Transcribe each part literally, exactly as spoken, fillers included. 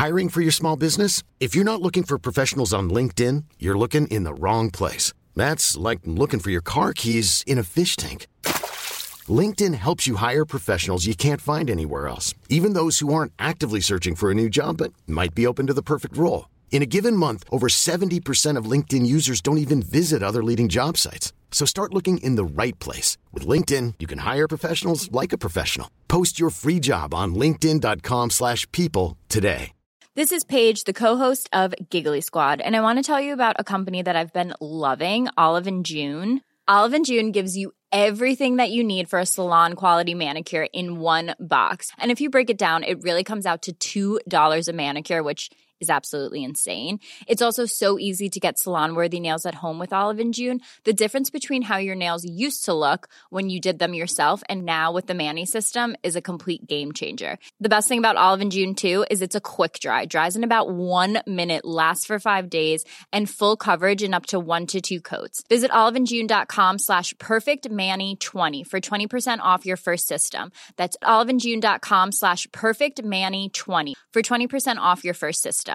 Hiring for your small business? If you're not looking for professionals on LinkedIn, you're looking in the wrong place. That's like looking for your car keys in a fish tank. LinkedIn helps you hire professionals you can't find anywhere else, even those who aren't actively searching for a new job but might be open to the perfect role. In a given month, over seventy percent of LinkedIn users don't even visit other leading job sites. So start looking in the right place. With LinkedIn, you can hire professionals like a professional. Post your free job on linkedin.com slash people today. This is Paige, the co-host of Giggly Squad, and I want to tell you about a company that I've been loving, Olive and June. Olive and June gives you everything that you need for a salon-quality manicure in one box. And if you break it down, it really comes out to two dollars a manicure, which is absolutely insane. It's also so easy to get salon-worthy nails at home with Olive and June. The difference between how your nails used to look when you did them yourself and now with the Mani system is a complete game changer. The best thing about Olive and June, too, is it's a quick dry. Dries in about one minute, lasts for five days, and full coverage in up to one to two coats. Visit oliveandjune.com slash perfectmani20 for twenty percent off your first system. That's oliveandjune.com slash perfectmani20 for twenty percent off your first system.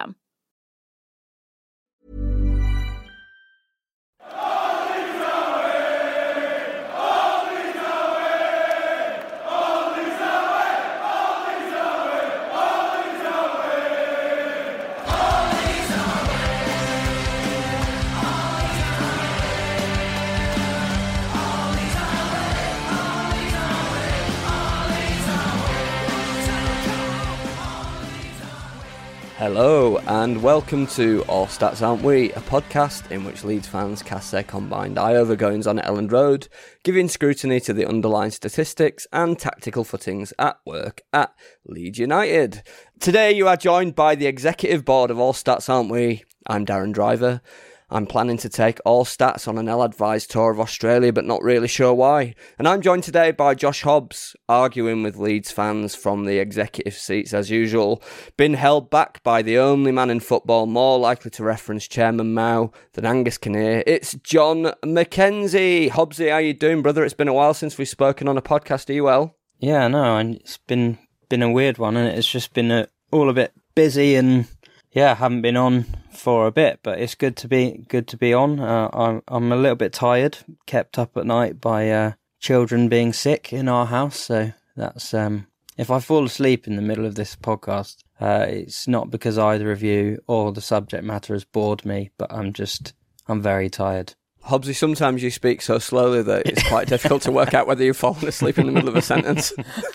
Hello and welcome to All Stats Aren't We, a podcast in which Leeds fans cast their combined eye over goings on at Elland Road, giving scrutiny to the underlying statistics and tactical footings at work at Leeds United. Today you are joined by the executive board of All Stats Aren't We. I'm Darren Driver. I'm planning to take All Stats on an ill-advised tour of Australia, but not really sure why. And I'm joined today by Josh Hobbs, arguing with Leeds fans from the executive seats as usual. Been held back by the only man in football more likely to reference Chairman Mao than Angus Kinnear. It's John McKenzie. Hobbsy, how you doing, brother? It's been a while since we've spoken on a podcast. Are you well? Yeah, no, and it's been been a weird one, and it's just been a, all a bit busy and... Yeah, I haven't been on for a bit, but it's good to be good to be on. Uh, I'm I'm a little bit tired, kept up at night by uh, children being sick in our house. So that's um, if I fall asleep in the middle of this podcast, uh, it's not because either of you or the subject matter has bored me, but I'm just I'm very tired. Hobbsy, sometimes you speak so slowly that it's quite difficult to work out whether you've fallen asleep in the middle of a sentence.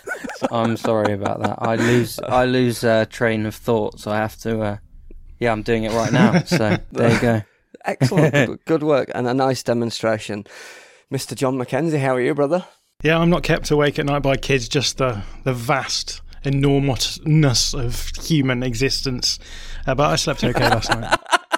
I'm sorry about that. I lose I lose uh, train of thought, so I have to. Uh, yeah, I'm doing it right now. So there you go. Excellent, good work, and a nice demonstration, Mister John McKenzie. How are you, brother? Yeah, I'm not kept awake at night by kids. Just the the vast enormousness of human existence. Uh, but I slept okay last night.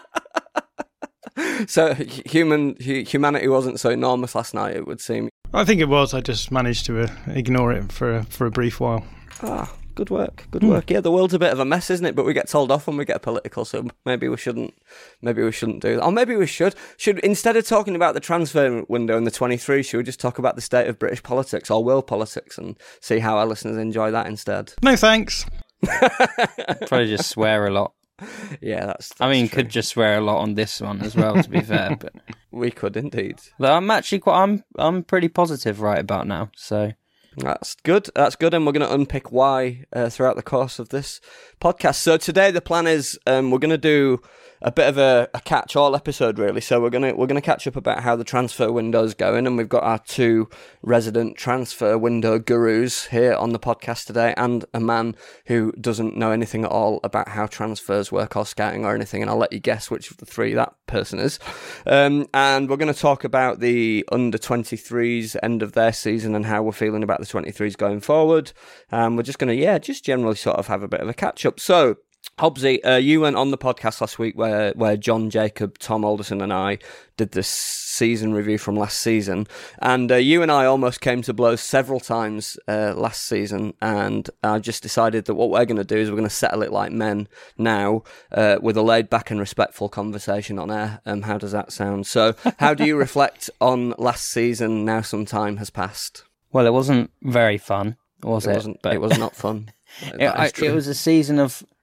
So human humanity wasn't so enormous last night, it would seem. I think it was. I just managed to uh, ignore it for a, for a brief while. Ah, good work, good work. Yeah, the world's a bit of a mess, isn't it? But we get told off when we get political, so maybe we shouldn't. Maybe we shouldn't do that. Or maybe we should. Should instead of talking about the transfer window in the twenty-three, should we just talk about the state of British politics or world politics and see how our listeners enjoy that instead? No thanks. Probably just swear a lot. Yeah, that's, that's I mean, true. could just swear a lot on this one as well, to be fair. But we could indeed. But I'm actually quite. I'm I'm pretty positive right about now. So that's good. That's good, and we're going to unpick why uh, throughout the course of this podcast. So today the plan is um, we're going to do a bit of a, a catch-all episode, really. So we're gonna we're gonna catch up about how the transfer window's going, and we've got our two resident transfer window gurus here on the podcast today, and a man who doesn't know anything at all about how transfers work or scouting or anything. And I'll let you guess which of the three that person is. Um, and we're going to talk about the under twenty-threes end of their season and how we're feeling about the twenty-threes going forward. Um, we're just going to yeah, just generally sort of have a bit of a catch up. So. Hobbsy, uh, you went on the podcast last week where, where John, Jacob, Tom Alderson and I did this season review from last season, and uh, you and I almost came to blows several times uh, last season, and I just decided that what we're going to do is we're going to settle it like men now uh, with a laid-back and respectful conversation on air. Um, how does that sound? So how do you reflect on last season now some time has passed? Well, it wasn't very fun, was it? It, wasn't, but it was not fun. it, I, it was a season of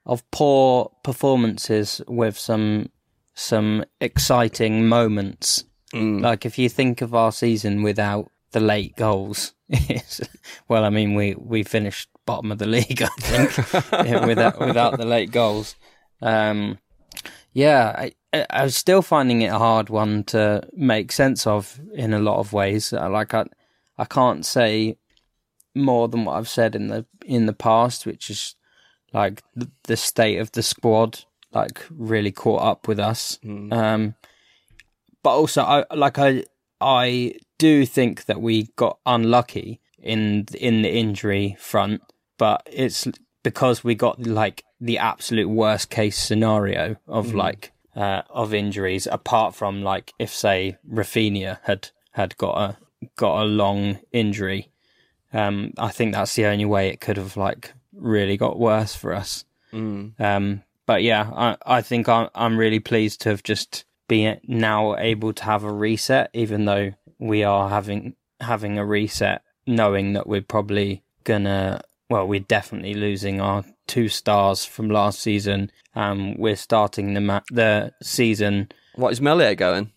of poor performances with some some exciting moments. Mm. Like if you think of our season without the late goals, well, I mean, we, we finished bottom of the league, I think, without without the late goals. Um, yeah, I, I was still finding it a hard one to make sense of in a lot of ways. Like I, I can't say more than what I've said in the in the past, which is like the, the state of the squad, like really caught up with us. Mm. Um, but also, I like I I do think that we got unlucky in in the injury front, but it's because we got like the absolute worst case scenario of mm. like uh, of injuries. Apart from like if say Rafinha had had got a got a long injury. Um, I think that's the only way it could have like really got worse for us. Mm. Um, but yeah, I, I think I'm, I'm really pleased to have just been now able to have a reset, even though we are having having a reset, knowing that we're probably gonna, well, we're definitely losing our two stars from last season. Um, we're starting the ma- the season. What is Meslier going?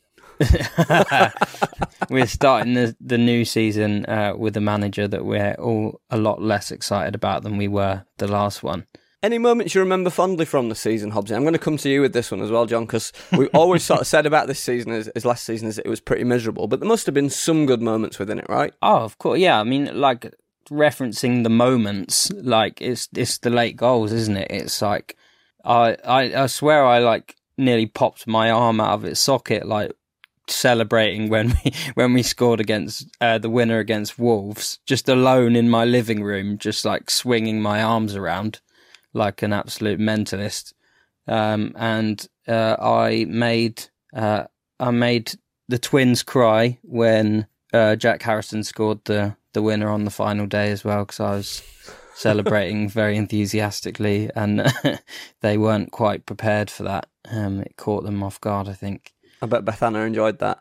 We're starting the, the new season uh, with a manager that we're all a lot less excited about than we were the last one. Any moments you remember fondly from the season, Hobbsy? I'm going to come to you with this one as well, John, because we always sort of said about this season as, as last season is it was pretty miserable, but there must have been some good moments within it, right? Oh, of course, yeah. I mean, like referencing the moments, like it's it's the late goals, isn't it? It's like I I, I swear I like nearly popped my arm out of its socket, like celebrating when we when we scored against uh, the winner against Wolves, just alone in my living room, just like swinging my arms around like an absolute mentalist. Um, and uh, I made uh, I made the twins cry when uh, Jack Harrison scored the the winner on the final day as well, because I was celebrating very enthusiastically, and they weren't quite prepared for that. Um, it caught them off guard, I think. I bet Beth Anna enjoyed that.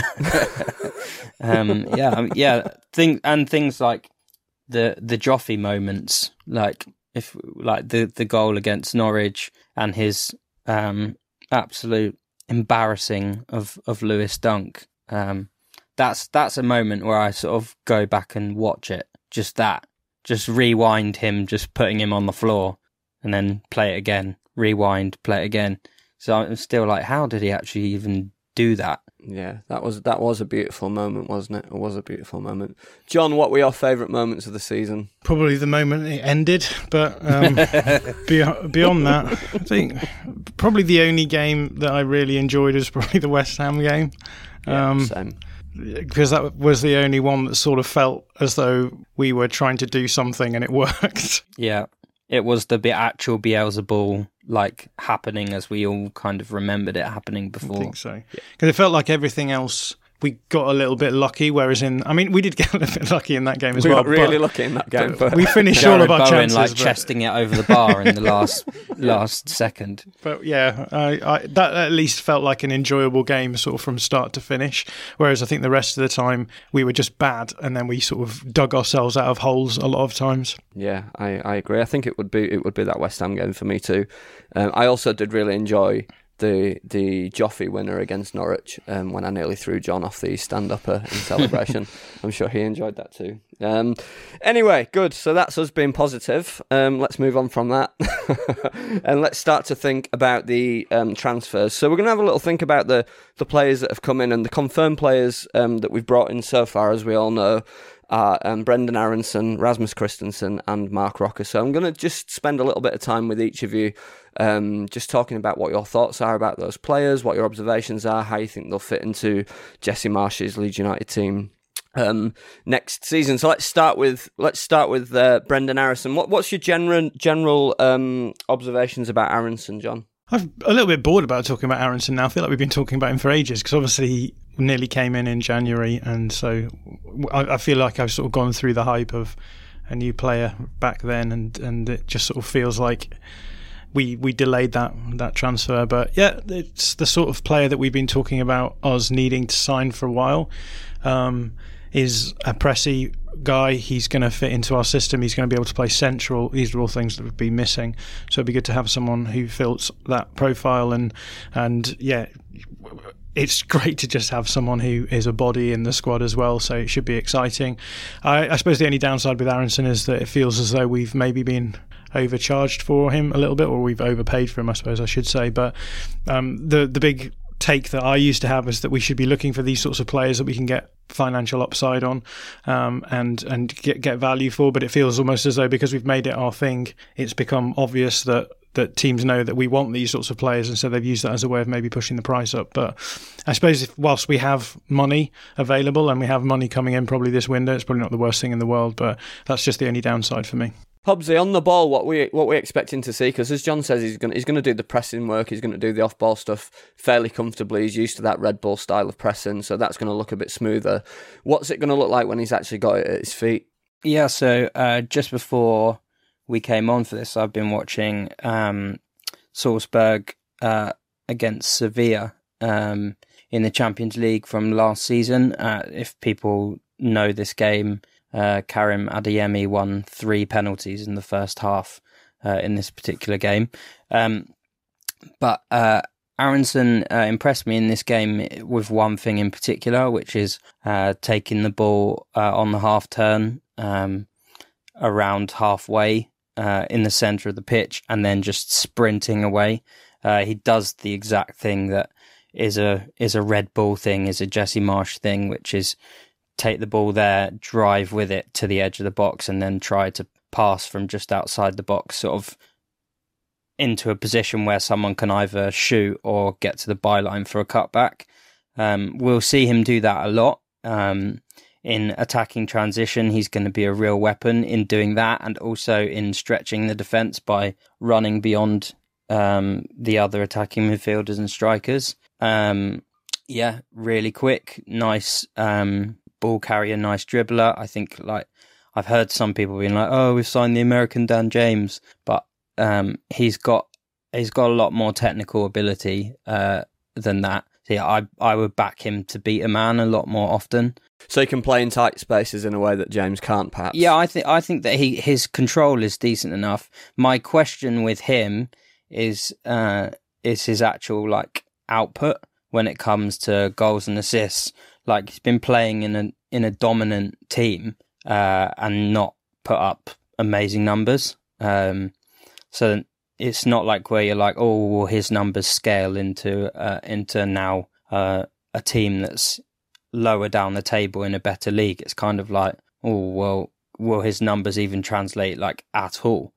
um, yeah, um, yeah. Thing and things like the the Joffy moments, like if like the, the goal against Norwich and his um, absolute embarrassing of, of Lewis Dunk. Um, that's that's a moment where I sort of go back and watch it. Just that, just rewind him, just putting him on the floor, and then play it again. Rewind, play it again. So I'm still like, how did he actually even do that? Yeah, that was that was a beautiful moment, wasn't it? It was a beautiful moment. John, what were your favourite moments of the season? Probably the moment it ended, but um, beyond, beyond that, I think probably the only game that I really enjoyed was probably the West Ham game. Yeah, um, same. Because that was the only one that sort of felt as though we were trying to do something and it worked. Yeah, it was the actual Beelzebub like happening as we all kind of remembered it happening before. I think so. Because it felt like everything else, we got a little bit lucky, whereas in, I mean, we did get a little bit lucky in that game as we well. We got really but, lucky in that game. But we finished all of our Bowen, chances. like but, chesting it over the bar in the last last second. But yeah, I, I, that at least felt like an enjoyable game sort of from start to finish, whereas I think the rest of the time we were just bad and then we sort of dug ourselves out of holes a lot of times. Yeah, I, I agree. I think it would be it would be that West Ham game for me too. Um, I also did really enjoy the the Joffy winner against Norwich um, when I nearly threw John off the stand-upper in celebration. I'm sure he enjoyed that too. Um, anyway, good. So that's us being positive. Um, let's move on from that and let's start to think about the um, transfers. So we're going to have a little think about the, the players that have come in and the confirmed players um, that we've brought in so far, as we all know. Uh, um, Brendan Aronson, Rasmus Christensen and Mark Rocker. So I'm going to just spend a little bit of time with each of you um, just talking about what your thoughts are about those players, what your observations are, how you think they'll fit into Jesse Marsch's Leeds United team um, next season. So let's start with let's start with uh, Brendan Aronson. What, what's your general general um, observations about Aronson, John? I'm a little bit bored about talking about Aronson now. I feel like we've been talking about him for ages because obviously he nearly came in in January, and so I, I feel like I've sort of gone through the hype of a new player back then, and, and it just sort of feels like we we delayed that that transfer. But yeah, it's the sort of player that we've been talking about us needing to sign for a while. Um, is a pressy, guy. He's going to fit into our system. He's going to be able to play central. These are all things that would be missing. So it'd be good to have someone who fills that profile. And and yeah, it's great to just have someone who is a body in the squad as well. So it should be exciting. I, I suppose the only downside with Aaronson is that it feels as though we've maybe been overcharged for him a little bit, or we've overpaid for him, I suppose I should say. But um, the the big take that I used to have is that we should be looking for these sorts of players that we can get financial upside on um, and and get get value for. But it feels almost as though because we've made it our thing, it's become obvious that that teams know that we want these sorts of players, and so they've used that as a way of maybe pushing the price up. But I suppose if, whilst we have money available and we have money coming in probably this window, it's probably not the worst thing in the world, but that's just the only downside for me. Hobbsy, on the ball, what we what we're expecting to see, because as John says, he's going he's going to do the pressing work, he's going to do the off ball stuff fairly comfortably. He's used to that Red Bull style of pressing, so that's going to look a bit smoother. What's it going to look like when he's actually got it at his feet? Yeah, so uh, just before we came on for this, I've been watching um, Salzburg uh, against Sevilla um, in the Champions League from last season. Uh, if people know this game, Uh, Karim Adeyemi won three penalties in the first half uh, in this particular game. Um, but uh, Aaronson uh, impressed me in this game with one thing in particular, which is uh, taking the ball uh, on the half turn um, around halfway uh, in the centre of the pitch and then just sprinting away. Uh, he does the exact thing that is a is a Red Bull thing, is a Jesse Marsch thing, which is take the ball there, drive with it to the edge of the box, and then try to pass from just outside the box, sort of into a position where someone can either shoot or get to the byline for a cutback. Um, we'll see him do that a lot. Um, in attacking transition, he's going to be a real weapon in doing that, and also in stretching the defence by running beyond um, the other attacking midfielders and strikers. Um, yeah, really quick, nice um, ball carrier, nice dribbler. I think, like, I've heard some people being like, "Oh, we've signed the American Dan James," but um, he's got he's got a lot more technical ability uh, than that. So yeah, I I would back him to beat a man a lot more often. So he can play in tight spaces in a way that James can't, perhaps. Yeah, I think I think that he his control is decent enough. My question with him is uh, is his actual like output when it comes to goals and assists. Like, he's been playing in a in a dominant team uh, and not put up amazing numbers. Um, so it's not like where you're like, oh, well, his numbers scale into uh, into now uh, a team that's lower down the table in a better league. It's kind of like, oh, well, will his numbers even translate like at all?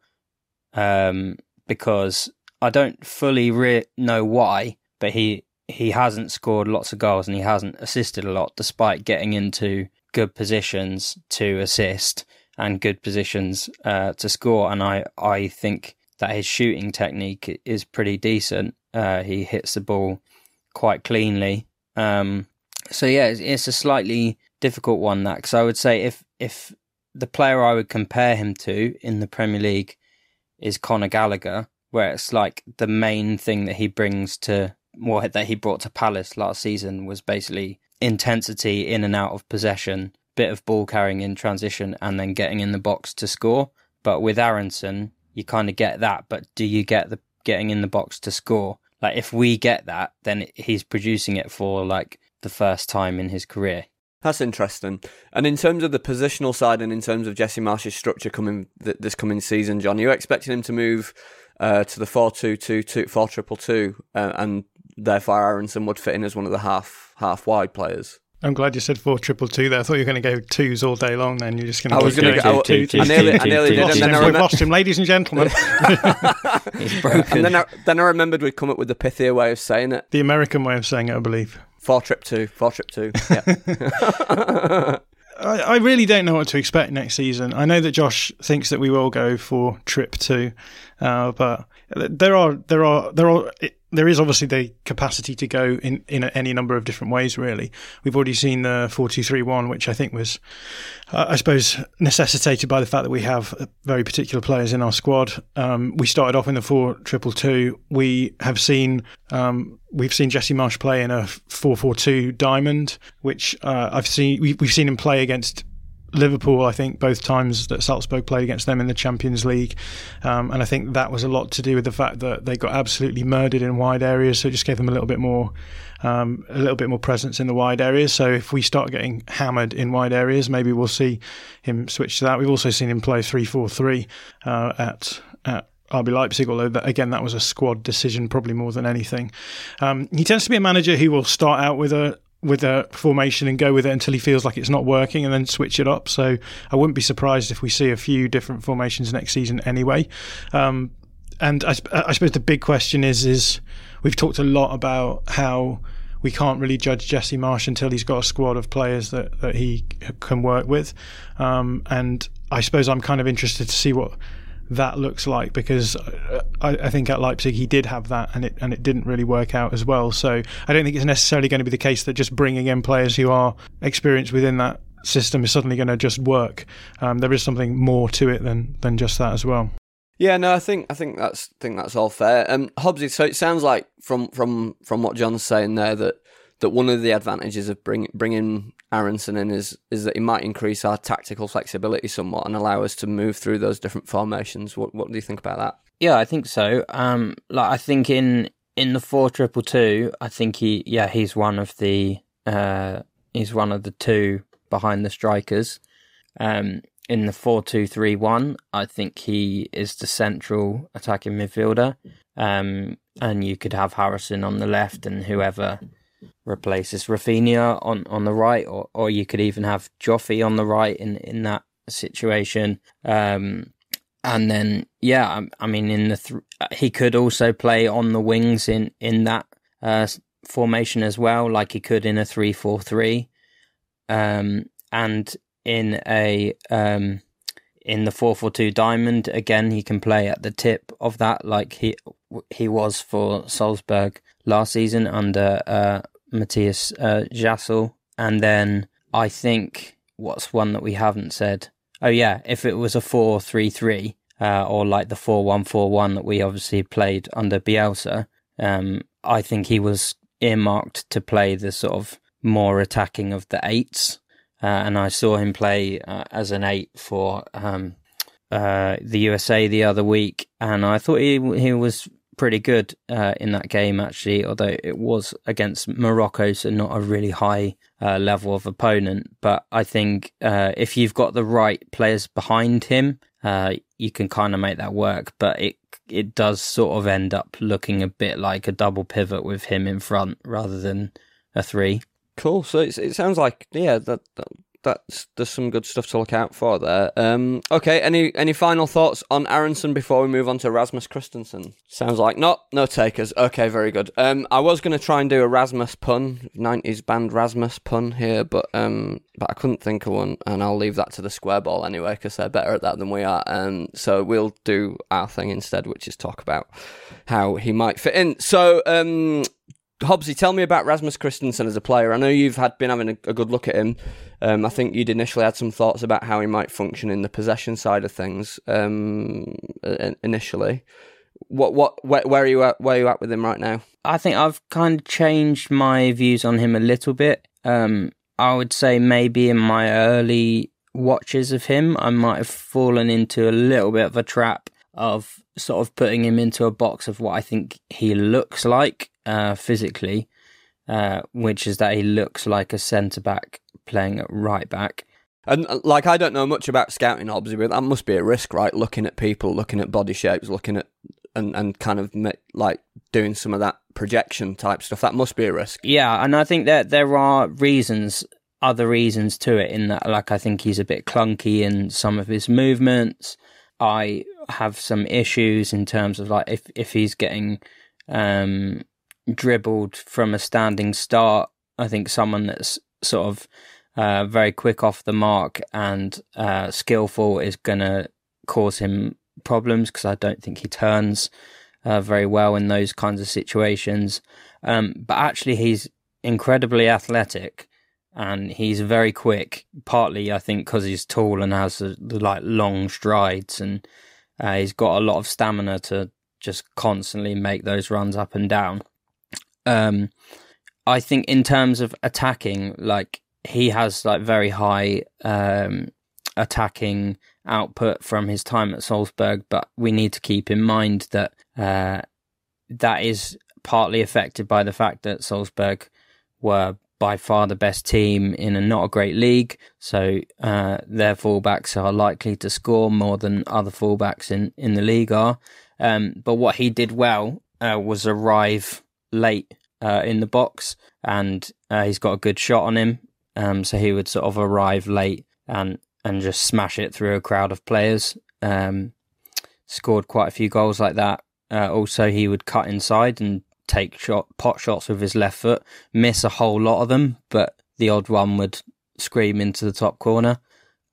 Um, because I don't fully re- know why, but he. He hasn't scored lots of goals and he hasn't assisted a lot, despite getting into good positions to assist and good positions uh, to score. And I, I think that his shooting technique is pretty decent. Uh, he hits the ball quite cleanly. Um, so yeah, it's, it's a slightly difficult one, that, because I would say if if the player I would compare him to in the Premier League is Conor Gallagher, where it's like the main thing that he brings to what that he brought to Palace last season was basically intensity in and out of possession, bit of ball carrying in transition, and then getting in the box to score. But with Aaronson, you kind of get that, but do you get the getting in the box to score? Like, if we get that, then he's producing it for like the first time in his career. That's interesting. And in terms of the positional side, and in terms of Jesse Marsch's structure coming th- this coming season, John, are you expecting him to move uh, to the four two two two, four two two, uh, and therefore Aaronson would fit in as one of the half half wide players? I'm glad you said four triple two there. I thought you were going to go twos all day long. Then you're just going to. I was going to go two, two, two, I nearly, I nearly did. And then I remember, lost him, ladies and gentlemen. He's broken. And then I, then I remembered we'd come up with the pithier way of saying it. The American way of saying it, I believe. Four trip two, four trip two. Yeah. I, I really don't know what to expect next season. I know that Josh thinks that we will go for trip two, uh, but there are there are there are. It, There is obviously the capacity to go in, in any number of different ways, really. We've already seen the four two three one, which I think was, uh, I suppose, necessitated by the fact that we have very particular players in our squad. Um, we started off in the four two two. We have seen, um, we've seen Jesse Marsch play in a four four two diamond, which uh, I've seen, we, we've seen him play against Liverpool, I think, both times that Salzburg played against them in the Champions League. Um, and I think that was a lot to do with the fact that they got absolutely murdered in wide areas. So it just gave them a little bit more um, a little bit more presence in the wide areas. So if we start getting hammered in wide areas, maybe we'll see him switch to that. We've also seen him play three four three uh, at at R B Leipzig, although that, again, that was a squad decision probably more than anything. Um, he tends to be a manager who will start out with a with a formation and go with it until he feels like it's not working and then switch it up. So I wouldn't be surprised if we see a few different formations next season anyway. Um, and I, I suppose the big question is, is we've talked a lot about how we can't really judge Jesse Marsch until he's got a squad of players that, that he can work with. Um, and I suppose I'm kind of interested to see what that looks like, because I, I think at Leipzig he did have that, and it and it didn't really work out as well. So I don't think it's necessarily going to be the case that just bringing in players who are experienced within that system is suddenly going to just work. Um, there is something more to it than than just that as well. Yeah, no, I think I think that's think that's all fair. Um, Hobbsy, so it sounds like from from from what John's saying there that that one of the advantages of bring, bringing Aaronson in is is that he might increase our tactical flexibility somewhat and allow us to move through those different formations. What what do you think about that? Yeah, I think so. Um, like I think in in the four triple two, I think he yeah he's one of the uh he's one of the two behind the strikers. Um, in the four two three one, I think he is the central attacking midfielder. Um, and you could have Harrison on the left and whoever replaces Rafinha on, on the right, or, or you could even have Joffy on the right in, in that situation. Um, and then, yeah, I, I mean, in the th- he could also play on the wings in, in that uh, formation as well, like he could in a three four three. Um, and in a um, in the four four two diamond, again, he can play at the tip of that, like he he was for Salzburg last season under uh, Matthias uh, Jassel. And then I think what's one that we haven't said? Oh yeah, if it was a four three three uh, or like the four one four one that we obviously played under Bielsa, um, I think he was earmarked to play the sort of more attacking of the eights. Uh, and I saw him play uh, as an eight for um, uh, the U S A the other week, and I thought he he was pretty good uh, in that game, actually, although it was against Morocco, so not a really high uh, level of opponent. But I think uh, if you've got the right players behind him, uh, you can kind of make that work. But it it does sort of end up looking a bit like a double pivot with him in front rather than a three. Cool. So it's, it sounds like, yeah, that, that that's there's some good stuff to look out for there. Um, okay, any any final thoughts on Aaronson before we move on to Rasmus Christensen? Sounds like not, no takers. Okay, very good. Um, I was going to try and do a Rasmus pun, nineties band Rasmus pun here, but um, but I couldn't think of one, and I'll leave that to the Square Ball anyway, because they're better at that than we are. And um, so we'll do our thing instead, which is talk about how he might fit in. So, um, Hobbsy, tell me about Rasmus Christensen as a player. I know you've had been having a, a good look at him. Um, I think you'd initially had some thoughts about how he might function in the possession side of things. Um, initially, what what where, where are you at? Where are you at with him right now? I think I've kind of changed my views on him a little bit. Um, I would say maybe in my early watches of him, I might have fallen into a little bit of a trap of sort of putting him into a box of what I think he looks like uh, physically, uh, which is that he looks like a centre-back playing at right-back. And like, I don't know much about scouting, Hobbsy, but that must be a risk, right? Looking at people, looking at body shapes, looking at and, and kind of like doing some of that projection type stuff. That must be a risk. Yeah, and I think that there are reasons, other reasons to it, in that, like, I think he's a bit clunky in some of his movements. I have some issues in terms of, like, if, if he's getting um, dribbled from a standing start, I think someone that's sort of uh, very quick off the mark and uh, skillful is going to cause him problems, because I don't think he turns uh, very well in those kinds of situations. Um, but actually, he's incredibly athletic. And he's very quick, partly, I think, because he's tall and has the, the like long strides, and uh, he's got a lot of stamina to just constantly make those runs up and down. Um, I think in terms of attacking, like, he has like very high um, attacking output from his time at Salzburg, but we need to keep in mind that uh, that is partly affected by the fact that Salzburg were by far the best team in a not a great league, so uh, their fullbacks are likely to score more than other fullbacks in, in the league are. Um, but what he did well uh, was arrive late uh, in the box, and uh, he's got a good shot on him, um, so he would sort of arrive late and, and just smash it through a crowd of players. Um, scored quite a few goals like that. Uh, also, he would cut inside and take shot pot shots with his left foot, miss a whole lot of them, but the odd one would scream into the top corner.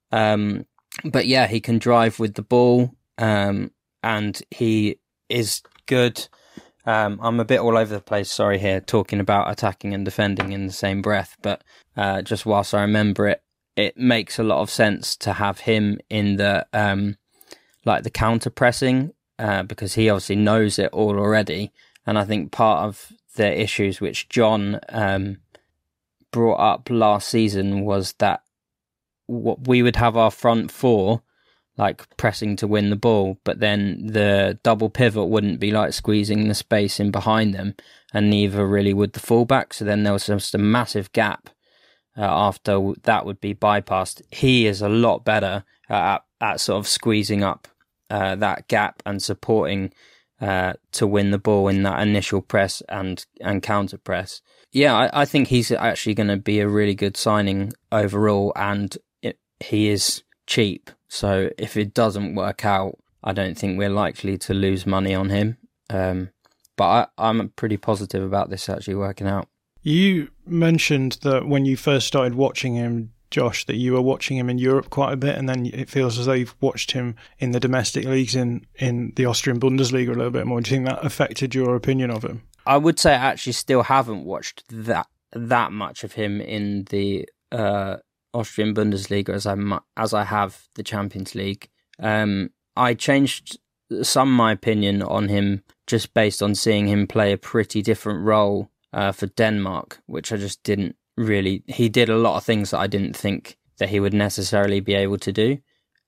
Um, but yeah, he can drive with the ball, um, and he is good. Um, I'm a bit all over the place, sorry, here, talking about attacking and defending in the same breath, but uh, just whilst I remember it, it makes a lot of sense to have him in the um, like the counter pressing, uh, because he obviously knows it all already. And I think part of the issues which John um, brought up last season was that what we would have our front four like pressing to win the ball, but then the double pivot wouldn't be like squeezing the space in behind them, and neither really would the fullback. So then there was just a massive gap uh, after that would be bypassed. He is a lot better at, at sort of squeezing up uh, that gap and supporting Uh, to win the ball in that initial press and, and counter press. Yeah, I, I think he's actually going to be a really good signing overall, and it, he is cheap. So if it doesn't work out, I don't think we're likely to lose money on him. Um, but I, I'm pretty positive about this actually working out. You mentioned that when you first started watching him, Josh, that you were watching him in Europe quite a bit, and then it feels as though you've watched him in the domestic leagues in, in the Austrian Bundesliga a little bit more. Do you think that affected your opinion of him? I would say I actually still haven't watched that that much of him in the uh, Austrian Bundesliga as I as I have the Champions League. Um, I changed some of my opinion on him just based on seeing him play a pretty different role uh, for Denmark, which I just didn't really. He did a lot of things that I didn't think that he would necessarily be able to do.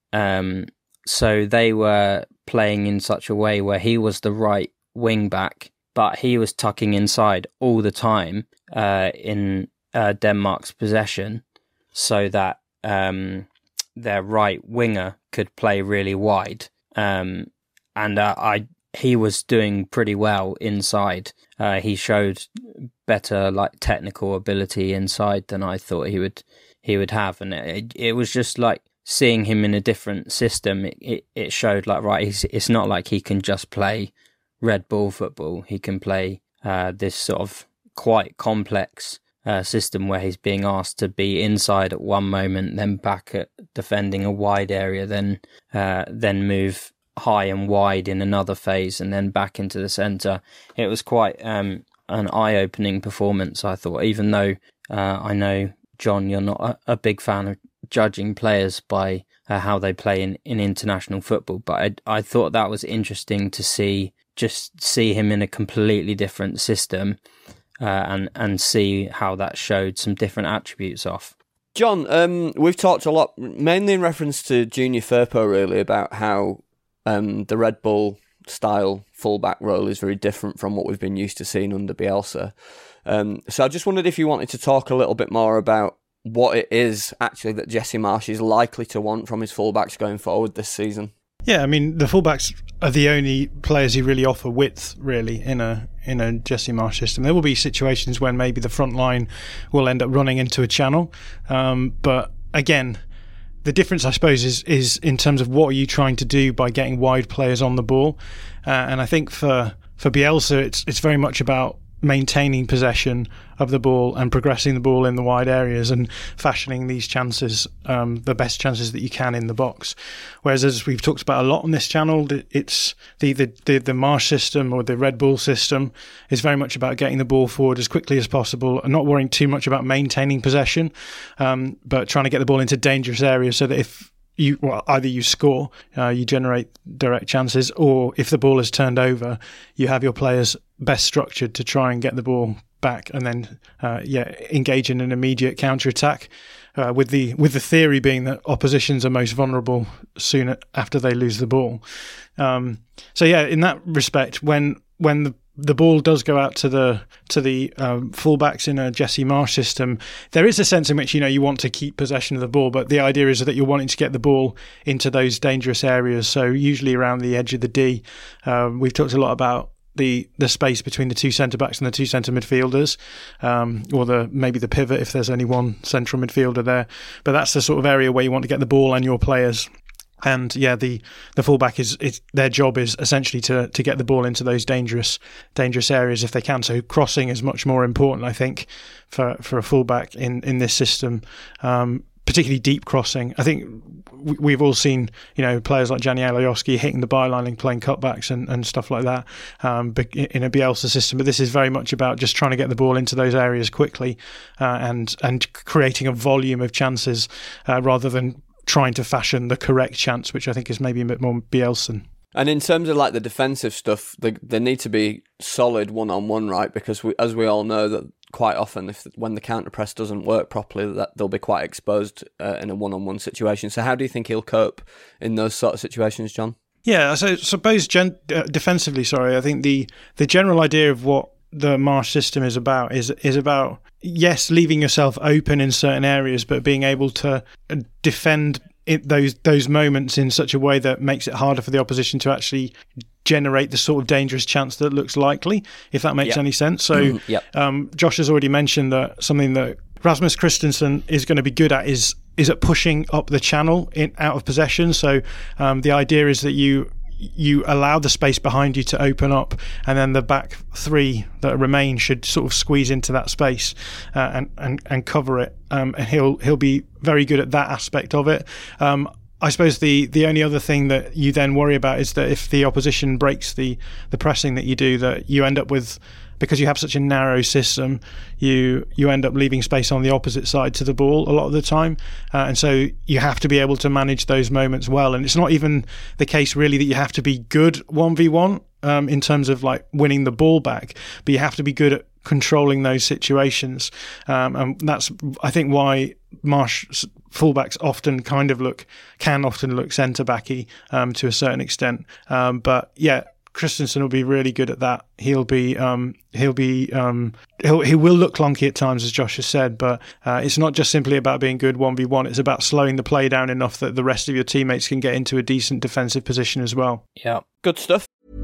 Um, so they were playing in such a way where he was the right wing back, but he was tucking inside all the time uh, in uh, Denmark's possession, so that um, their right winger could play really wide. Um, and uh, I, he was doing pretty well inside. Uh, he showed better like technical ability inside than I thought he would he would have, and it, it was just like seeing him in a different system. It it, it showed like right, he's, it's not like he can just play Red Bull football. He can play uh, this sort of quite complex uh, system where he's being asked to be inside at one moment, then back at defending a wide area, then uh, then move high and wide in another phase, and then back into the centre. It was quite um, an eye-opening performance, I thought, even though uh, I know, John, you're not a, a big fan of judging players by uh, how they play in, in international football, but I, I thought that was interesting to see, just see him in a completely different system uh, and, and see how that showed some different attributes off. John, um, we've talked a lot, mainly in reference to Junior Firpo, really, about how Um, the Red Bull style fullback role is very different from what we've been used to seeing under Bielsa. Um, so I just wondered if you wanted to talk a little bit more about what it is actually that Jesse Marsch is likely to want from his fullbacks going forward this season. Yeah, I mean, the fullbacks are the only players who really offer width, really, in a in a Jesse Marsch system. There will be situations when maybe the front line will end up running into a channel. Um, but again, the difference, I suppose, is is in terms of what are you trying to do by getting wide players on the ball. Uh, and I think for, for Bielsa, it's it's very much about maintaining possession of the ball and progressing the ball in the wide areas and fashioning these chances, um, the best chances that you can in the box. Whereas, as we've talked about a lot on this channel, it's the the, the, the Marsch system or the Red Bull system is very much about getting the ball forward as quickly as possible and not worrying too much about maintaining possession, um, but trying to get the ball into dangerous areas so that if you, well, either you score, uh, you generate direct chances, or if the ball is turned over, you have your players best structured to try and get the ball back and then, uh, yeah, engage in an immediate counter-attack. Uh, with the with the theory being that oppositions are most vulnerable soon after they lose the ball. Um, so yeah, in that respect, when when the the ball does go out to the to the um, fullbacks in a Jesse Marsch system, there is a sense in which, you know, you want to keep possession of the ball, but the idea is that you're wanting to get the ball into those dangerous areas. So usually around the edge of the D. Uh, we've talked a lot about the the space between the two centre backs and the two centre midfielders, um, or the maybe the pivot if there's only one central midfielder there. But that's the sort of area where you want to get the ball and your players. And yeah, the the fullback is, is their job is essentially to to get the ball into those dangerous dangerous areas if they can. So crossing is much more important, I think, for for a fullback in in this system. Um, particularly deep crossing. I think we've all seen, you know, players like Jani Alioski hitting the byline and playing cutbacks and, and stuff like that um, in a Bielsa system. But this is very much about just trying to get the ball into those areas quickly uh, and and creating a volume of chances uh, rather than trying to fashion the correct chance, which I think is maybe a bit more Bielsan. And in terms of like the defensive stuff, they, they need to be solid one-on-one, right? Because we, as we all know, that quite often, if when the counter press doesn't work properly, that they'll be quite exposed uh, in a one-on-one situation. So how do you think he'll cope in those sort of situations, John? Yeah, so suppose gen- uh, defensively, sorry, I think the the general idea of what the Marsch system is about is is about, yes, leaving yourself open in certain areas, but being able to defend it, those those moments in such a way that makes it harder for the opposition to actually generate the sort of dangerous chance that looks likely, if that makes yep. any sense. So mm, yep. um, Josh has already mentioned that something that Rasmus Christensen is going to be good at is is at pushing up the channel in out of possession. So um, the idea is that you you allow the space behind you to open up, and then the back three that remain should sort of squeeze into that space uh, and, and and cover it. Um, and he'll he'll be very good at that aspect of it. Um, I suppose the, the only other thing that you then worry about is that if the opposition breaks the, the pressing that you do, that you end up with, because you have such a narrow system, you you end up leaving space on the opposite side to the ball a lot of the time. Uh, and so you have to be able to manage those moments well. And it's not even the case really that you have to be good one v one um, in terms of like winning the ball back, but you have to be good at controlling those situations. Um, and that's, I think, why Marsch fullbacks often kind of look, can often look centre-backy um, to a certain extent. Um, but yeah, Christensen will be really good at that. He'll be, um, he'll be, um, he'll, he will look clunky at times, as Josh has said, but uh, it's not just simply about being good one v one. It's about slowing the play down enough that the rest of your teammates can get into a decent defensive position as well. Yeah, good stuff.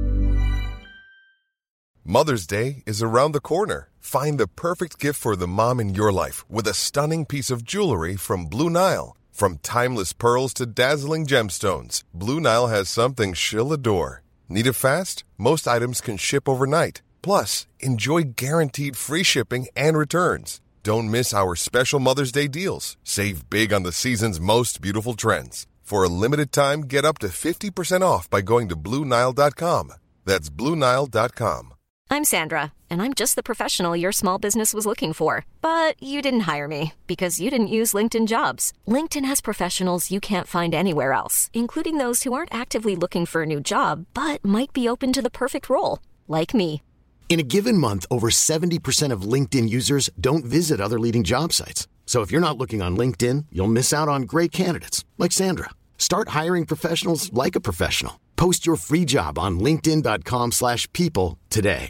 Mother's Day is around the corner. Find the perfect gift for the mom in your life with a stunning piece of jewelry from Blue Nile. From timeless pearls to dazzling gemstones, Blue Nile has something she'll adore. Need it fast? Most items can ship overnight. Plus, enjoy guaranteed free shipping and returns. Don't miss our special Mother's Day deals. Save big on the season's most beautiful trends. For a limited time, get up to fifty percent off by going to Blue Nile dot com. That's Blue Nile dot com. I'm Sandra, and I'm just the professional your small business was looking for. But you didn't hire me because you didn't use LinkedIn Jobs. LinkedIn has professionals you can't find anywhere else, including those who aren't actively looking for a new job, but might be open to the perfect role, like me. In a given month, over seventy percent of LinkedIn users don't visit other leading job sites. So if you're not looking on LinkedIn, you'll miss out on great candidates like Sandra. Start hiring professionals like a professional. Post your free job on linkedin dot com slash people today.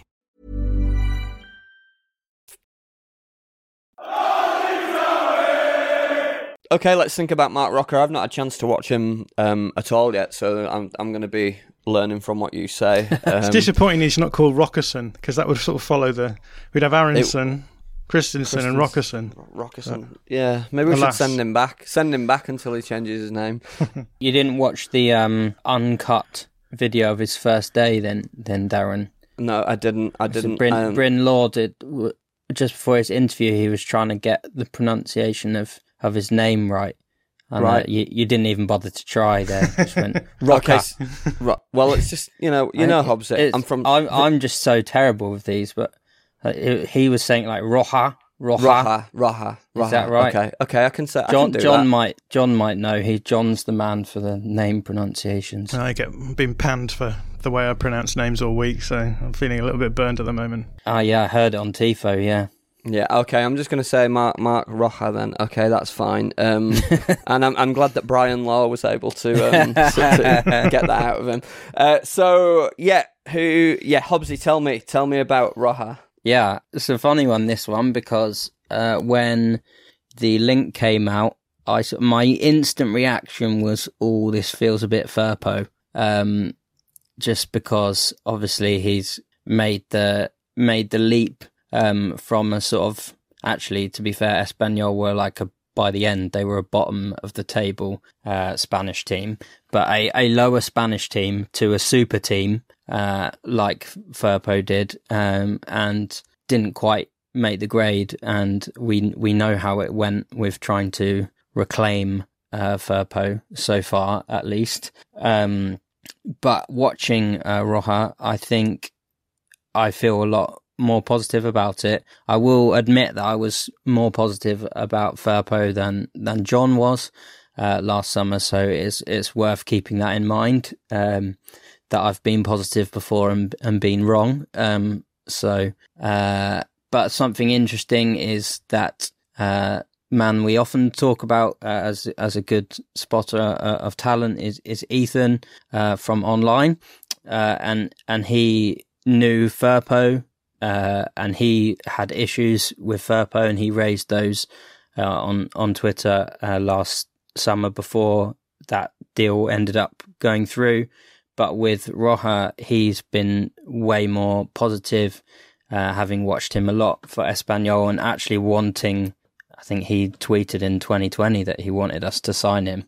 Okay, let's think about Marc Roca. I've not had a chance to watch him um, at all yet, so I'm I'm going to be learning from what you say. Um, it's disappointing he's not called Rockerson, because that would sort of follow the... We'd have Aronson, it, Christensen and Rockerson. Rockerson, uh, yeah. Maybe we alas. should send him back. Send him back until he changes his name. You didn't watch the um, uncut video of his first day then, then Darren? No, I didn't. I didn't. So Bryn, um, Bryn Law did... Just before his interview, he was trying to get the pronunciation of, of his name right. And, right. Uh, you, you didn't even bother to try there. Just went, Roca. Okay. Well, it's just, you know, you know, Hobbs, I'm from... I'm, I'm just so terrible with these, but uh, it, he was saying like Roja, Roja. Roja, Roja, Roja. Is that right? Okay, okay, I can say, John, I can do John that. might, John might know. He, John's the man for the name pronunciations. I get been panned for the way I pronounce names all week, so I'm feeling a little bit burned at the moment. Ah, yeah, I heard it on Tifo, yeah. Yeah, okay, I'm just going to say Mark Marc Roja then. Okay, that's fine. Um, and I'm I'm glad that Brian Law was able to, um, to, to get that out of him. Uh, so, yeah, who, yeah, Hobbsy, tell me, tell me about Roja. Yeah, it's a funny one, this one, because uh, when the link came out, I my instant reaction was, oh, this feels a bit Firpo. Um, just because, obviously, he's made the made the leap Um, from a sort of, actually, to be fair, Espanyol were like a, by the end, they were a bottom of the table uh, Spanish team, but a, a lower Spanish team to a super team uh, like Firpo did, um, and didn't quite make the grade. And we we know how it went with trying to reclaim uh, Firpo so far, at least. Um, but watching uh, Roja, I think I feel a lot more positive about it. I will admit that I was more positive about Firpo than than John was uh, last summer, so it's it's worth keeping that in mind, um, that I've been positive before and and been wrong. Um, so, uh, but something interesting is that uh, man we often talk about uh, as as a good spotter uh, of talent is is Ethan uh, from online, uh, and and he knew Firpo. Uh, and he had issues with Firpo, and he raised those uh, on on Twitter uh, last summer before that deal ended up going through. But with Roja, he's been way more positive, uh, having watched him a lot for Espanyol and actually wanting. I think he tweeted in twenty twenty that he wanted us to sign him.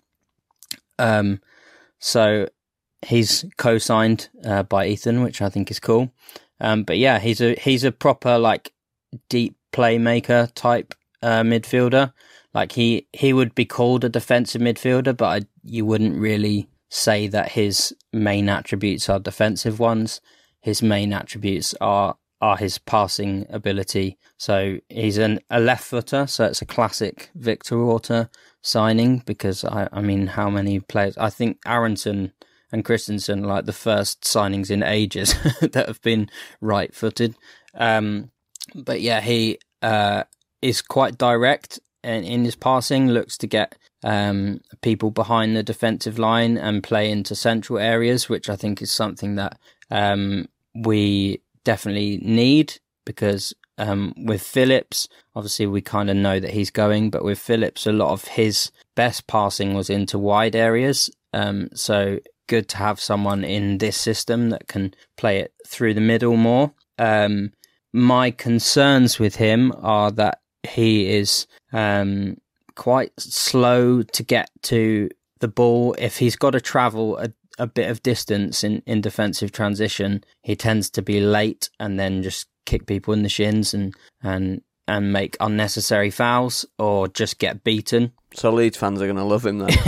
Um, so he's co-signed uh, by Ethan, which I think is cool. Um, but yeah, he's a he's a proper like deep playmaker type uh, midfielder. Like he, he would be called a defensive midfielder, but I, you wouldn't really say that his main attributes are defensive ones. His main attributes are are his passing ability. So he's an a left footer, so it's a classic Victor Orta signing, because I, I mean, how many players? I think Aronson and Christensen are like the first signings in ages that have been right-footed. Um, but yeah, he uh, is quite direct in, in his passing, looks to get um, people behind the defensive line and play into central areas, which I think is something that um, we definitely need, because um, with Phillips, obviously we kind of know that he's going, but with Phillips, a lot of his best passing was into wide areas. Um, so good to have someone in this system that can play it through the middle more. Um, my concerns with him are that he is um, quite slow to get to the ball. If he's got to travel a, a bit of distance in, in defensive transition, he tends to be late and then just kick people in the shins and, and, and make unnecessary fouls or just get beaten. So Leeds fans are going to love him then.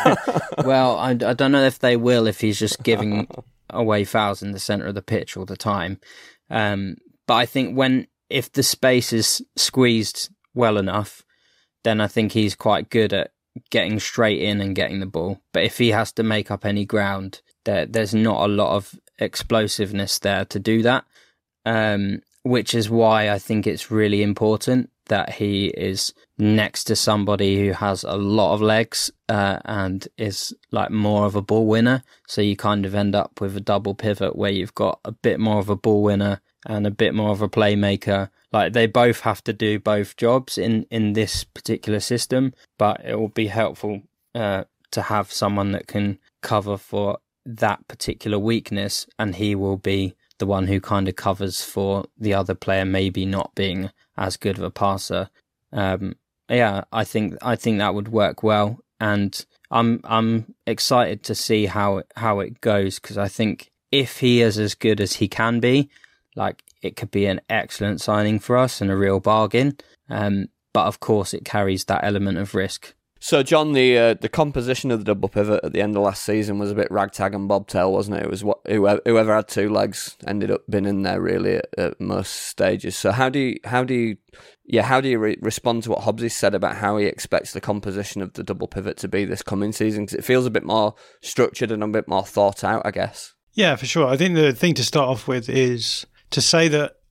Well, I, I don't know if they will if he's just giving away fouls in the centre of the pitch all the time. Um, but I think when if the space is squeezed well enough, then I think he's quite good at getting straight in and getting the ball. But if he has to make up any ground, there, there's not a lot of explosiveness there to do that, um, which is why I think it's really important that he is next to somebody who has a lot of legs uh, and is like more of a ball winner. So you kind of end up with a double pivot where you've got a bit more of a ball winner and a bit more of a playmaker. Like they both have to do both jobs in, in this particular system, but it will be helpful uh, to have someone that can cover for that particular weakness, and he will be the one who kind of covers for the other player maybe not being as good of a passer. Um, yeah, I think I think that would work well, and I'm I'm excited to see how how it goes, because I think if he is as good as he can be, like it could be an excellent signing for us and a real bargain. Um, but of course, it carries that element of risk. So, John, the uh, the composition of the double pivot at the end of last season was a bit ragtag and bobtail, wasn't it? It was what whoever, whoever had two legs ended up being in there really at, at most stages. So, how do you how do you yeah how do you re- respond to what Hobbsy said about how he expects the composition of the double pivot to be this coming season? Because it feels a bit more structured and a bit more thought out, I guess. Yeah, for sure. I think the thing to start off with is to say that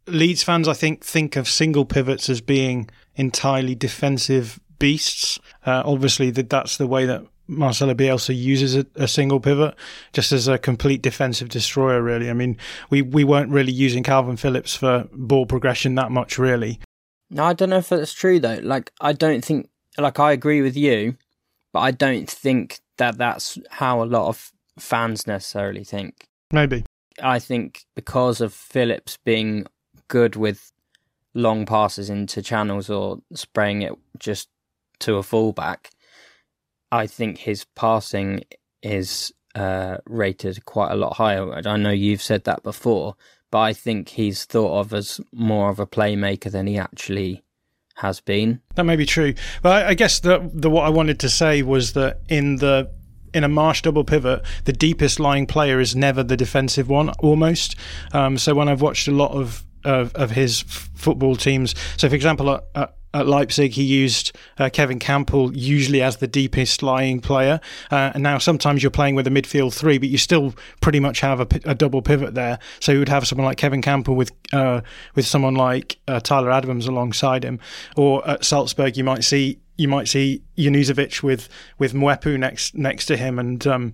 Leeds fans, I think, think of single pivots as being entirely defensive beasts. Uh, obviously, that that's the way that Marcelo Bielsa uses a, a single pivot, just as a complete defensive destroyer, really. I mean, we, we weren't really using Calvin Phillips for ball progression that much, really. No, I don't know if that's true, though. Like, I don't think, like, I agree with you, but I don't think that that's how a lot of fans necessarily think. Maybe. I think because of Phillips being good with long passes into channels or spraying it just to a fullback, I think his passing is uh, rated quite a lot higher. I know you've said that before, but I think he's thought of as more of a playmaker than he actually has been. That may be true. But I, I guess the, the what I wanted to say was that in the in a Marsch double pivot, the deepest lying player is never the defensive one, almost. Um, so when I've watched a lot of of, of his f- football teams, so for example, at, at At Leipzig, he used uh, Kevin Campbell usually as the deepest lying player. Uh, and now sometimes you're playing with a midfield three, but you still pretty much have a, a double pivot there. So you would have someone like Kevin Campbell with uh, with someone like uh, Tyler Adams alongside him. Or at Salzburg, you might see you might see Januzovic with with Mwepu next next to him. And um,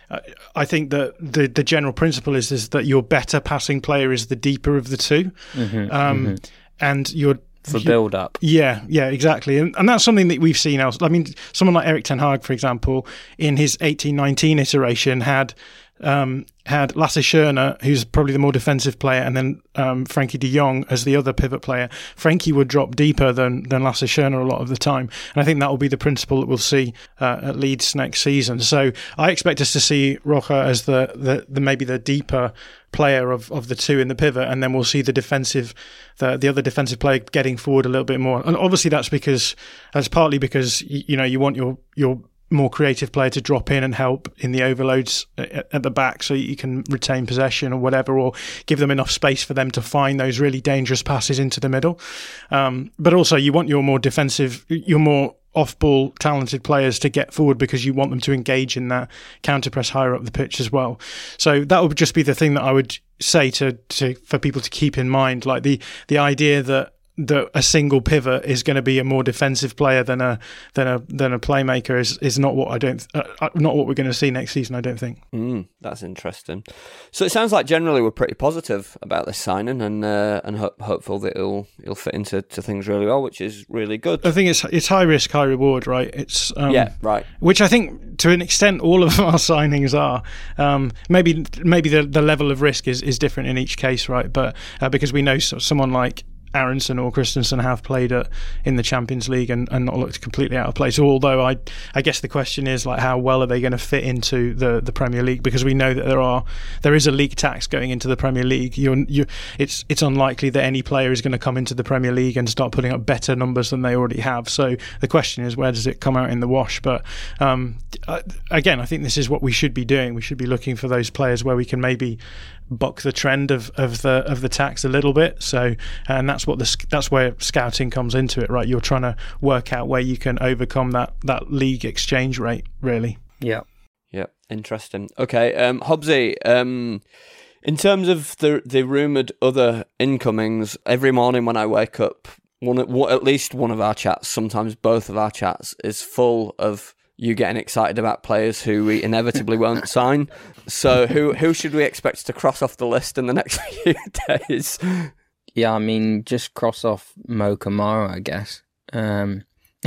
I think that the the general principle is is that your better passing player is the deeper of the two, mm-hmm, um, mm-hmm. and your for build up. Yeah, yeah, exactly. And, and that's something that we've seen else. I mean, someone like Erik ten Hag, for example, in his eighteen nineteen iteration had um, had Lasse Schöne, who's probably the more defensive player, and then um, Frankie de Jong as the other pivot player. Frankie would drop deeper than, than Lasse Schöne a lot of the time. And I think that will be the principle that we'll see uh, at Leeds next season. So I expect us to see Rocha as the, the, the maybe the deeper player of, of the two in the pivot, and then we'll see the defensive, the the other defensive player getting forward a little bit more. And obviously that's because, that's partly because, you, you know, you want your your more creative player to drop in and help in the overloads at, at the back so you can retain possession or whatever, or give them enough space for them to find those really dangerous passes into the middle. Um, but also you want your more defensive, your more off-ball talented players to get forward because you want them to engage in that counter-press higher up the pitch as well. So that would just be the thing that I would say to, to for people to keep in mind, like the the idea that that a single pivot is going to be a more defensive player than a than a than a playmaker is is not what I don't uh, not what we're going to see next season, I don't think. Mm, that's interesting. So it sounds like generally we're pretty positive about this signing, and uh, and ho- hopeful that it'll it'll fit into to things really well, which is really good. I think it's it's high risk, high reward, right? It's um, yeah, right. Which I think to an extent all of our signings are. Um, maybe maybe the the level of risk is, is different in each case, right? But uh, because we know someone like Aronson or Christensen have played at, in the Champions League and, and not looked completely out of place. Although I, I guess the question is like how well are they going to fit into the, the Premier League? Because we know that there are there is a league tax going into the Premier League. You're, you, it's it's unlikely that any player is going to come into the Premier League and start putting up better numbers than they already have. So the question is, where does it come out in the wash? But um, again, I think this is what we should be doing. We should be looking for those players where we can maybe buck the trend of, of the of the tax a little bit. So and that's what the that's where scouting comes into it, right? You're trying to work out where you can overcome that that league exchange rate, really. Yeah. Yeah. Interesting. Okay, um, Hobbsy, um, in terms of the the rumoured other incomings, every morning when I wake up, one at least one of our chats, sometimes both of our chats, is full of you getting excited about players who we inevitably won't sign. So who who should we expect to cross off the list in the next few days? Yeah, I mean, just cross off Mo Kamara, I guess. Um,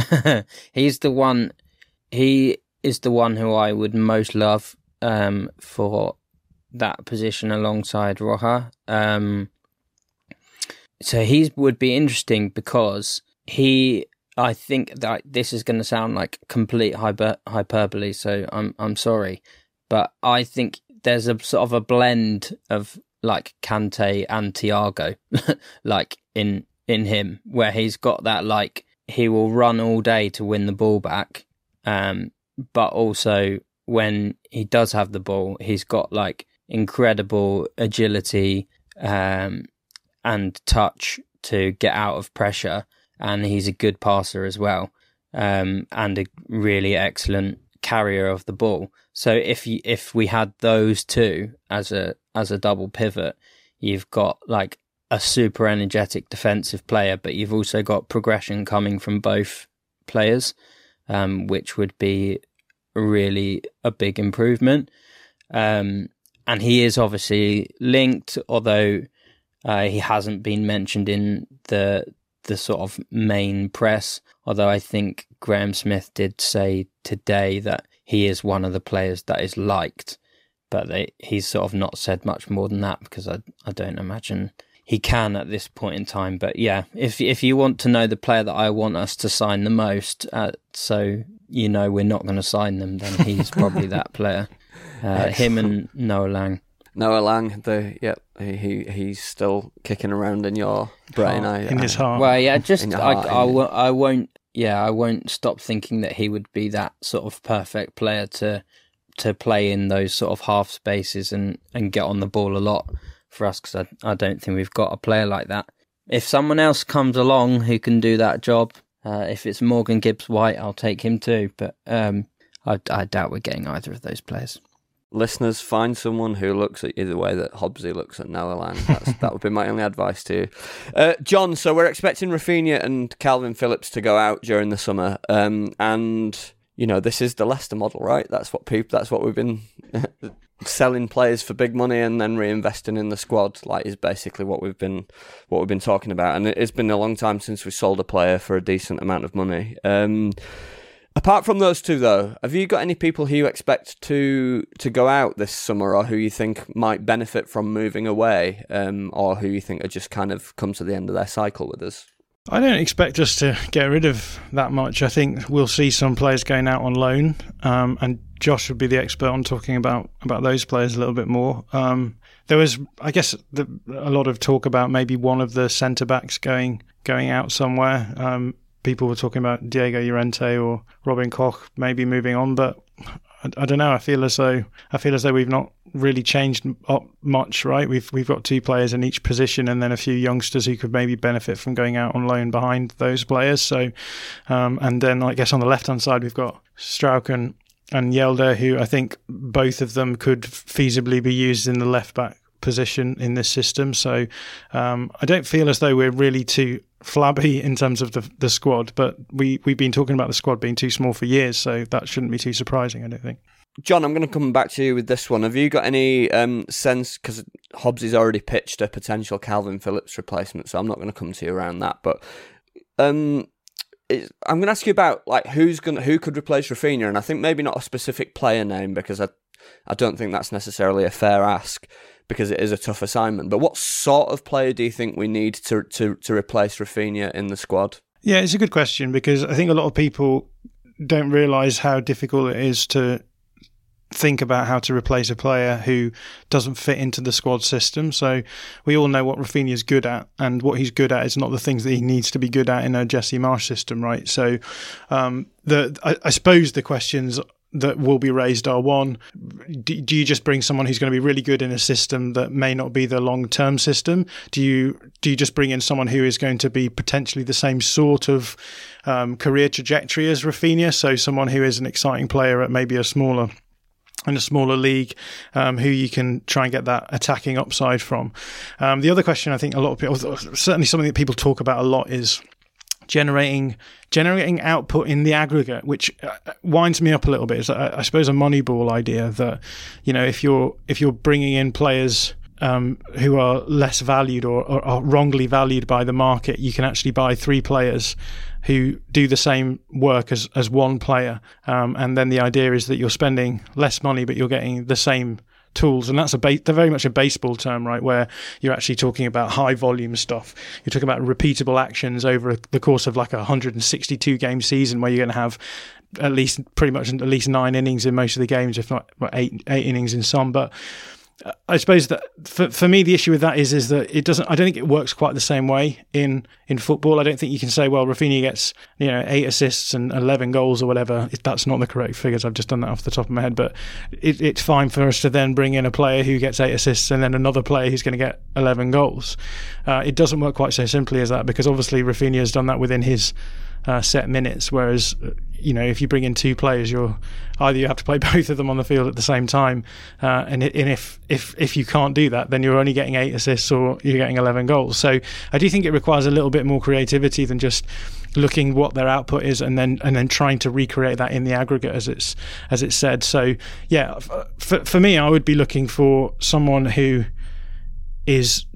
he's the one. He is the one who I would most love um, for that position alongside Rocha. Um, so he would be interesting because he. I think that this is going to sound like complete hyper, hyperbole, so I'm I'm sorry, but I think there's a sort of a blend of like Kante and Thiago, like in in him, where he's got that like he will run all day to win the ball back, um, but also when he does have the ball, he's got like incredible agility um, and touch to get out of pressure. And he's a good passer as well, um, and a really excellent carrier of the ball. So if you, if we had those two as a as a double pivot, you've got like a super energetic defensive player, but you've also got progression coming from both players, um, which would be really a big improvement. Um, and he is obviously linked, although uh, he hasn't been mentioned in the the sort of main press. Although I think Graham Smith did say today that he is one of the players that is liked, but they, he's sort of not said much more than that, because I I don't imagine he can at this point in time. But yeah, if if you want to know the player that I want us to sign the most, uh, so you know we're not going to sign them, then he's probably that player. Uh, him and Noah Lang. Noah Lang, the yep, he he's still kicking around in your brain, heart, I, in I, his heart. Well, yeah, just I, heart, I, I, I won't. Yeah, I won't stop thinking that he would be that sort of perfect player to to play in those sort of half spaces and, and get on the ball a lot for us, because I, I don't think we've got a player like that. If someone else comes along who can do that job, uh, if it's Morgan Gibbs-White, I'll take him too. But um, I, I doubt we're getting either of those players. Listeners, find someone who looks at you the way that Hobbsy looks at Noah Lang. That's, that would be my only advice to you. Uh, John, so we're expecting Raphinha and Calvin Phillips to go out during the summer. Um, and, you know, this is the Leicester model, right? That's what people. That's what we've been selling players for big money and then reinvesting in the squad, like, is basically what we've been what we've been talking about. And it's been a long time since we sold a player for a decent amount of money. Um Apart from those two, though, have you got any people who you expect to to go out this summer, or who you think might benefit from moving away, um, or who you think are just kind of come to the end of their cycle with us? I don't expect us to get rid of that much. I think we'll see some players going out on loan, um, and Josh would be the expert on talking about, about those players a little bit more. Um, there was, I guess, the, a lot of talk about maybe one of the centre-backs going going out somewhere. Um, people were talking about Diego Llorente or Robin Koch maybe moving on, but I, I don't know. I feel as though I feel as though we've not really changed up much, right? We've we've got two players in each position, and then a few youngsters who could maybe benefit from going out on loan behind those players. So, um, and then I guess on the left hand side we've got Strauch and Yelder, who I think both of them could feasibly be used in the left back position in this system. So um, I don't feel as though we're really too flabby in terms of the the squad, but we, we've been talking about the squad being too small for years, so that shouldn't be too surprising, I don't think. John, I'm going to come back to you with this one. Have you got any um, sense, because Hobbsy's already pitched a potential Calvin Phillips replacement, so I'm not going to come to you around that, but um, it, I'm going to ask you about like who's going who could replace Raphinha, and I think maybe not a specific player name, because I I don't think that's necessarily a fair ask, because it is a tough assignment. But what sort of player do you think we need to to, to replace Raphinha in the squad? Yeah, it's a good question, because I think a lot of people don't realise how difficult it is to think about how to replace a player who doesn't fit into the squad system. So we all know what Raphinha is good at, and what he's good at is not the things that he needs to be good at in a Jesse Marsch system, right? So um, the I, I suppose the questions that will be raised are, one, do, do you just bring someone who's going to be really good in a system that may not be the long-term system? Do you do you just bring in someone who is going to be potentially the same sort of um, career trajectory as Raphinha? So someone who is an exciting player at maybe a smaller in a smaller league, um, who you can try and get that attacking upside from. Um, the other question I think a lot of people, certainly something that people talk about a lot, is generating generating output in the aggregate, which winds me up a little bit. It's, I, I suppose, a Moneyball idea that, you know, if you're if you're bringing in players um, who are less valued or, or are wrongly valued by the market, you can actually buy three players who do the same work as, as one player. Um, and then the idea is that you're spending less money, but you're getting the same tools. And that's a ba- they're very much a baseball term, right, where you're actually talking about high volume stuff. You're talking about repeatable actions over the course of like a one hundred sixty-two game season, where you're going to have at least pretty much at least nine innings in most of the games, if not eight eight innings in some. But I suppose that for for me, the issue with that is is that it doesn't. I don't think it works quite the same way in, in football. I don't think you can say, well, Raphinha gets, you know, eight assists and eleven goals or whatever. If that's not the correct figures, I've just done that off the top of my head. But it, it's fine for us to then bring in a player who gets eight assists and then another player who's going to get eleven goals. Uh, it doesn't work quite so simply as that, because obviously Raphinha has done that within his uh, set minutes. Whereas, you know, if you bring in two players, you're either you have to play both of them on the field at the same time, uh, and, it, and if if if you can't do that, then you're only getting eight assists or you're getting eleven goals. So I do think it requires a little bit more creativity than just looking what their output is and then and then trying to recreate that in the aggregate, as it's as it's said. So yeah, for for me, I would be looking for someone who is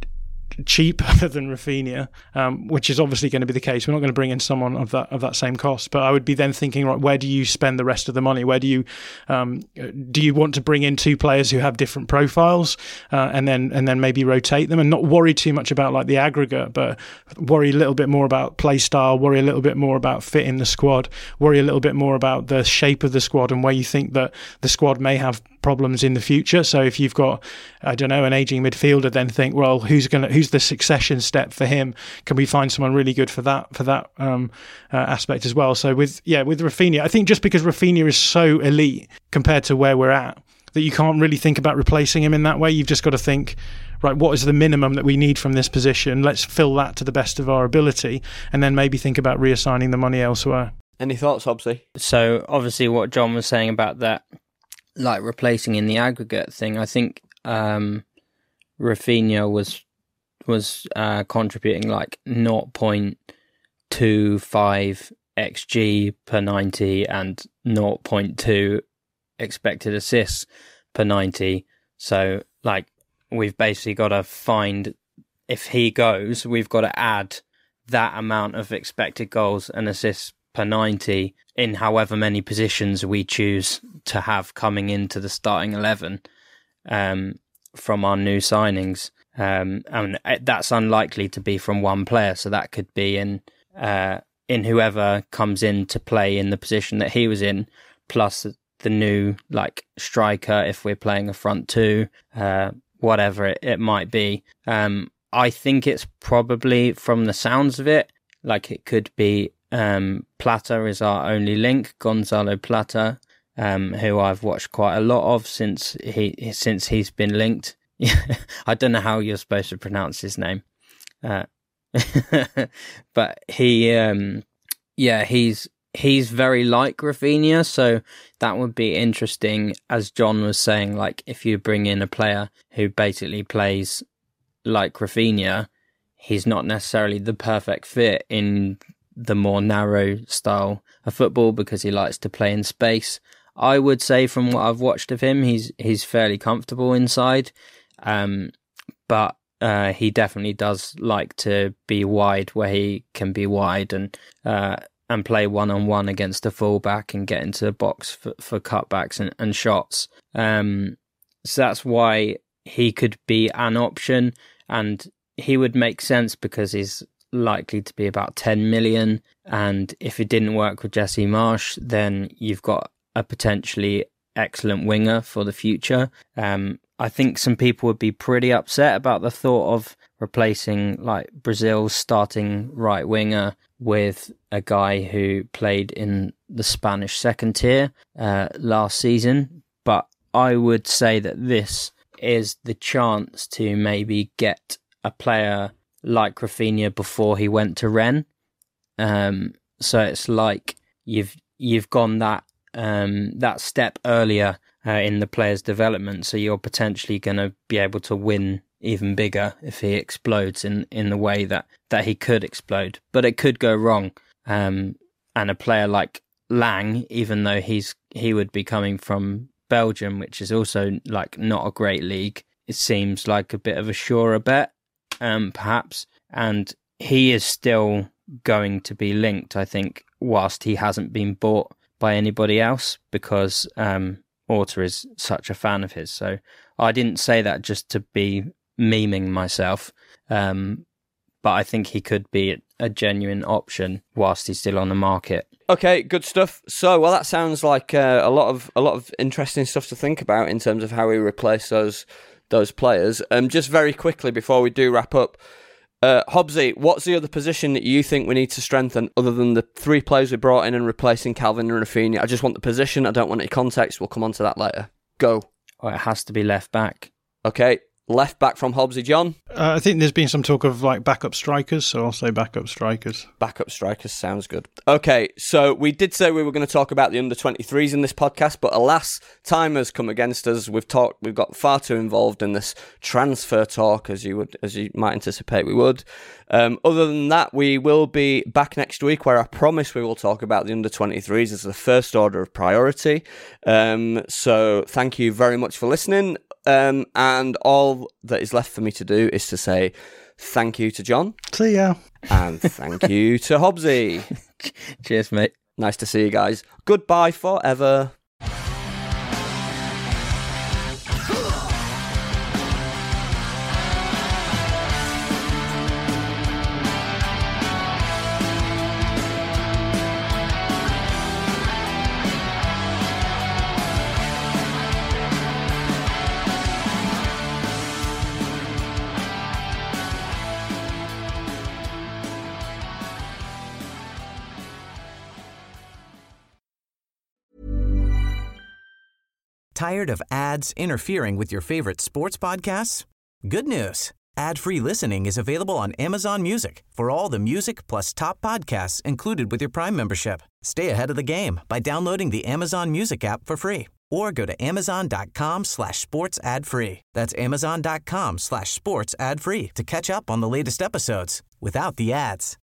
cheaper than Rafinha, um, which is obviously going to be the case. We're not going to bring in someone of that of that same cost, but I would be then thinking, right, where do you spend the rest of the money? Where do you um, do you want to bring in two players who have different profiles, uh, and then and then maybe rotate them and not worry too much about like the aggregate, but worry a little bit more about play style, worry a little bit more about fit in the squad, worry a little bit more about the shape of the squad and where you think that the squad may have problems in the future. So if you've got, I don't know, an aging midfielder, then think, well, who's going to who's the succession step for him? Can we find someone really good for that for that um, uh, aspect as well? So with yeah with Rafinha, I think just because Rafinha is so elite compared to where we're at, that you can't really think about replacing him in that way. You've just got to think, right, what is the minimum that we need from this position? Let's fill that to the best of our ability, and then maybe think about reassigning the money elsewhere. Any thoughts, Hobbsy? So obviously what John was saying about that, like replacing in the aggregate thing, I think um, Rafinha was was uh, contributing like zero point two five X G per ninety and zero point two expected assists per ninety. So like we've basically got to find, if he goes, we've got to add that amount of expected goals and assists per ninety in however many positions we choose to have coming into the starting eleven um, from our new signings. Um, and that's unlikely to be from one player, so that could be in uh, in whoever comes in to play in the position that he was in, plus the new like striker if we're playing a front two, uh, whatever it, it might be. Um, I think it's probably, from the sounds of it, like it could be um, Plata is our only link, Gonzalo Plata, um, who I've watched quite a lot of since he since he's been linked. I don't know how you're supposed to pronounce his name, uh, but he, um, yeah, he's he's very like Rafinha, so that would be interesting. As John was saying, like if you bring in a player who basically plays like Rafinha, he's not necessarily the perfect fit in the more narrow style of football because he likes to play in space. I would say from what I've watched of him, he's he's fairly comfortable inside. Um, but uh, he definitely does like to be wide where he can be wide and uh, and play one-on-one against a fullback and get into the box for, for cutbacks and, and shots. Um, so that's why he could be an option, and he would make sense because he's likely to be about ten million. And if it didn't work with Jesse Marsch, then you've got a potentially excellent winger for the future. Um, I think some people would be pretty upset about the thought of replacing like Brazil's starting right winger with a guy who played in the Spanish second tier uh, last season. But I would say that this is the chance to maybe get a player like Rafinha before he went to Rennes. Um, so it's like you've you've gone that um, that step earlier uh, in the player's development, so you're potentially going to be able to win even bigger if he explodes in, in the way that, that he could explode. But it could go wrong. Um, and a player like Lang, even though he's he would be coming from Belgium, which is also like not a great league, it seems like a bit of a surer bet, um, perhaps. And he is still going to be linked, I think, whilst he hasn't been bought by anybody else, because um, Orta is such a fan of his. So I didn't say that just to be memeing myself, um, but I think he could be a genuine option whilst he's still on the market. Okay, good stuff. So, well, that sounds like uh, a lot of a lot of interesting stuff to think about in terms of how we replace those those players. Um, just very quickly before we do wrap up, uh, Hobbsy, what's the other position that you think we need to strengthen other than the three players we brought in and replacing Calvin and Rafinha? I just want the position. I don't want any context. We'll come on to that later. Go. Well, it has to be left back. Okay. left back from Hobbsy. John? Uh, I think there's been some talk of like backup strikers, so I'll say backup strikers. Backup strikers sounds good. Okay, so we did say we were going to talk about the under twenty-threes in this podcast, but alas, time has come against us. We've talked, we've got far too involved in this transfer talk, as you would, as you might anticipate we would. Um, other than that, we will be back next week, where I promise we will talk about the under twenty-threes as the first order of priority. Um, so thank you very much for listening. Um, and all that is left for me to do is to say thank you to John. See ya. And thank you to Hobbsy. Cheers, mate. Nice to see you guys. Goodbye forever. Tired of ads interfering with your favorite sports podcasts? Good news. Ad-free listening is available on Amazon Music for all the music plus top podcasts included with your Prime membership. Stay ahead of the game by downloading the Amazon Music app for free or go to amazon.com slash sports ad free. That's amazon.com slash sports ad free to catch up on the latest episodes without the ads.